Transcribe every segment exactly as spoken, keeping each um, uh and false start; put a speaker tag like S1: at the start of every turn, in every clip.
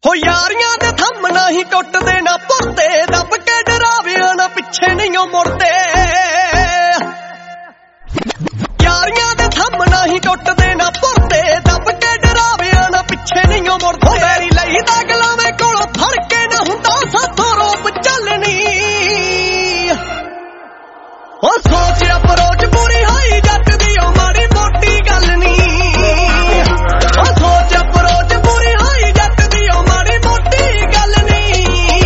S1: ਹੋ ਯਾਰੀਆਂ ਦੇ ਥੰਮ ਨਹੀਂ ਟੁੱਟਦੇ ਨਾ ਪੁਰਤੇ ਦੱਬ ਕੇ ਡਰਾਵਿਆਂ ਨਾ ਪਿੱਛੇ ਨਹੀਂ ਮੁੜਦੇ ਯਾਰੀਆਂ ਦੇ ਥੰਮ ਨਹੀਂ ਟੁੱਟਦੇ ਨਾ ਪੁਰਤੇ ਦੱਬ ਕੇ ਡਰਾਵਿਆਂ ਨਾ ਪਿੱਛੇ ਨਹੀਂ ਮੁੜਦੇ ਮੇਰੀ ਲਈ ਦਾ ਗਲਾਵੇਂ ਕੋਲੋਂ ਫੜ ਕੇ ਨਾ ਹੁੰਦਾ ਸਾਥੋਂ ਰੋਪ ਚੱਲਣੀ ਉਹ ਸੋਚ ਅਪਰੋਚ ਪੂਰੀ ਹੋਈ ਜੱਟ ਦੀ ਉਹ ਮਾੜੀ ਮੋਟੀ ਗੱਲ ਨਹੀਂ ਉਹ ਸੋਚ ਅਪਰੋਚ ਪੂਰੀ ਹੋਈ ਜੱਟ ਦੀ ਉਹ ਮਾੜੀ ਮੋਟੀ ਗੱਲ ਨਹੀਂ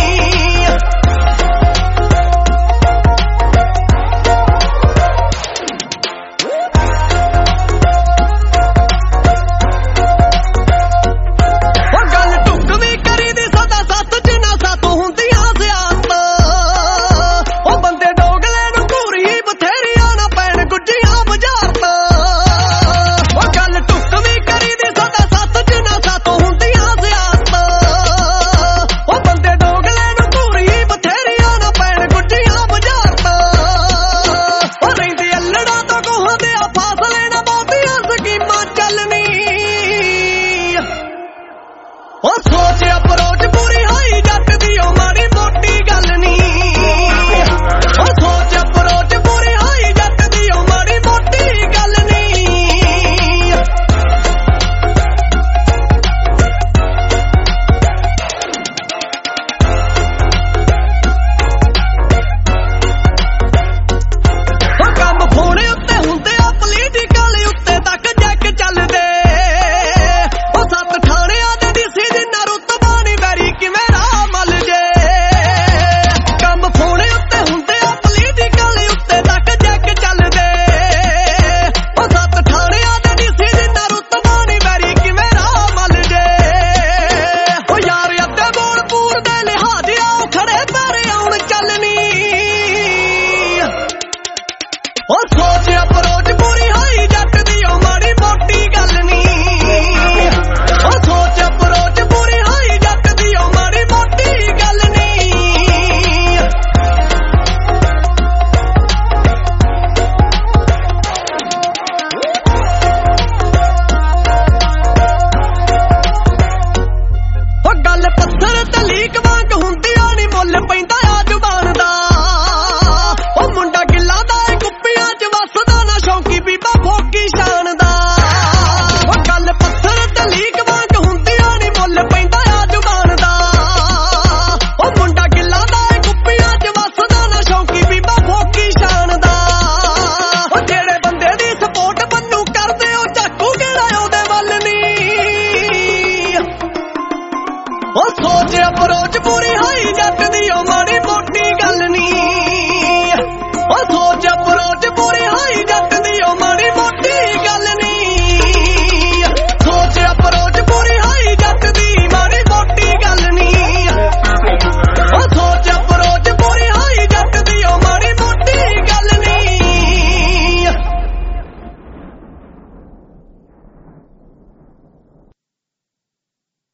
S1: ਉਹ ਗੱਲ ਟੁੱਕ ਵੀ ਕਰੀ ਦੀ ਸਦਾ ਸੱਤ ਚ ਨਾ ਸੱਤ ਹੁੰਦੀਆਂ ਸਿਆਸਤਾਂ ਉਹ ਬੰਦੇ ਡੋਗਲੇ ਨੂੰ ਘੂਰੀ ਬਥੇਰੀਆਂ ਨਾ ਪੈਣ ਗੁੱਜੀਆਂ ਬੁਝਾਰਤਾਂ ਉਹ ਗੱਲ ਟੁੱਕ ਵੀ ਕਰੀ ਦੀ ਸਦਾ ਸੱਤ ਚ ਨਾ ਸੱਤ ਹੁੰਦੀਆਂ ਸਿਆਸਤਾਂ ਉਹ ਬੰਦੇ ਡੋਗਲੇ ਨੂੰ ਘੂਰੀ ਬਥੇਰੀਆਂ ਨਾ ਪੈਣ ਗੁੱਜੀਆਂ ਬੁਝਾਰਤਾਂ ਉਹ ਰਹਿੰਦੀ ਅੱਲੜਾ ਤੋਂ ਕੋਹਾਂ ਦੇ ਆ ਫਾਸਲੇ ਨਾ ਬਹੁਤੀਆਂ ਸਕੀਮਾਂ ਚੱਲਣੀ ਉਹ ਸੋਚ ਅਪਰੋਚ ਪੂਰੀ ਹੋਈ ਜੱਟ ਦੀ ਉਹ ਮਾੜੀ ਮੋਟੀ ਗੱਲ ਨਹੀਂ ਉਹ ਸੋਚ ਅਪਰੋਚ ਪੂਰੀ ਹੋਈ ਜੱਟ ਦੀ ਉਹ ਮਾੜੀ ਮੋਟੀ ਗੱਲ ਨਹੀਂ ਉਹ ਕੰਮ ਫੋਨ ਉੱਤੇ ਹੁੰਦੇ ਆ ਪੋਲੀਟੀਕਲ ਉੱਤੇ ਤੱਕ ਜੱਕ ਚੱਲਦੇ ਉਹ ਸੱਤ ਥਾਣਿਆਂ ਦੇ ਡੀਸੀ ਜਿੰਨਾ ਰੁਤਬਾ ਨੀ ਵੈਰੀ ਕਿਵੇਂ ਰਾਹ ਮੱਲ ਜੇ ਕੰਮ ਫੋਨ ਉੱਤੇ ਹੁੰਦੇ ਆ ਪੋਲੀਟੀਕਲ ਉੱਤੇ ਤੱਕ ਜੱਕ ਚੱਲਦੇ ਉਹ ਸੱਤ ਥਾਣਿਆਂ ਦੇ ਡੀਸੀ ਜਿੰਨਾ ਰੁਤਬਾ ਨੀ ਵੈਰੀ ਕਿਵੇਂ ਰਾਹ ਮੱਲ ਜੇ ਉਹ ਯਾਰ ਅੱਧੇ ਬੋਲਪੂਰ ਦੇ ਲਿਹਾਜ਼ ਆਓ ਖੜੇ ਪੈਰ ਆਉਣ ਚੱਲਣੀ ਉਹ ਸੋਚ ਅਪਰੋਚ ਪੂਰੀ ਹੋਈ ਜੱਟ ਦੀ ਉਹ ਮਾੜੀ ਮੋਟੀ ਗੱਲ ਨਹੀਂ ਉਹ ਸੋਚ ਅਪਰੋਚ ਪੂਰੀ ਹੋਈ ਜੱਟ ਦੀ ਉਹ ਮਾੜੀ ਮੋਟੀ ਗੱਲ ਨਹੀਂ ਉਹ ਗੱਲ ਪੱਥਰ ਤੇ ਲੀਕ ਵਾਂਗ ਹੁੰਦੀ ਆ ਨੀ ਮੁੱਲ ਪੈਂਦਾ ਆ ਜ਼ੁਬਾਨ ਦਾ ਉਹ ਮੁੰਡਾ ਗਿੱਲਾ ਦਾ ਏ ਕੁੱਪੀਆਂ ਚ ਵੱਸਦਾ ਨਾ ਸ਼ੌਂਕੀ ਬੀਬਾ ਫੋਕੀ ਸ਼ਾਨ ਦਾ ਉਹ ਗੱਲ ਪੱਥਰ ਤੇ ਲੀਕ ਵਾਂਗ ਹੁੰਦੀ ਆ ਨੀ ਮੁੱਲ ਪੈਂਦਾ ਆ ਜ਼ੁਬਾਨ ਦਾ ਉਹ ਮੁੰਡਾ ਗਿੱਲਾ ਦਾ ਏ ਕੁੱਪੀਆਂ ਚ ਵੱਸਦਾ ਨਾ ਸ਼ੌਂਕੀ ਬੀਬਾ ਫੋਕੀ ਸ਼ਾਨ ਦਾ ਉਹ ਜਿਹੜੇ ਬੰਦੇ ਦੀ ਸਪੋਰਟ ਬੰਨੂ ਕਰਦੇ ਉਹ ਚਾਕੂ ਕਿਹੜਾ ਉਹਦੇ ਵੱਲ ਨਹੀਂ ਉਹ ਸੋਚ ਅਪਰੋਚ ਪੂਰੀ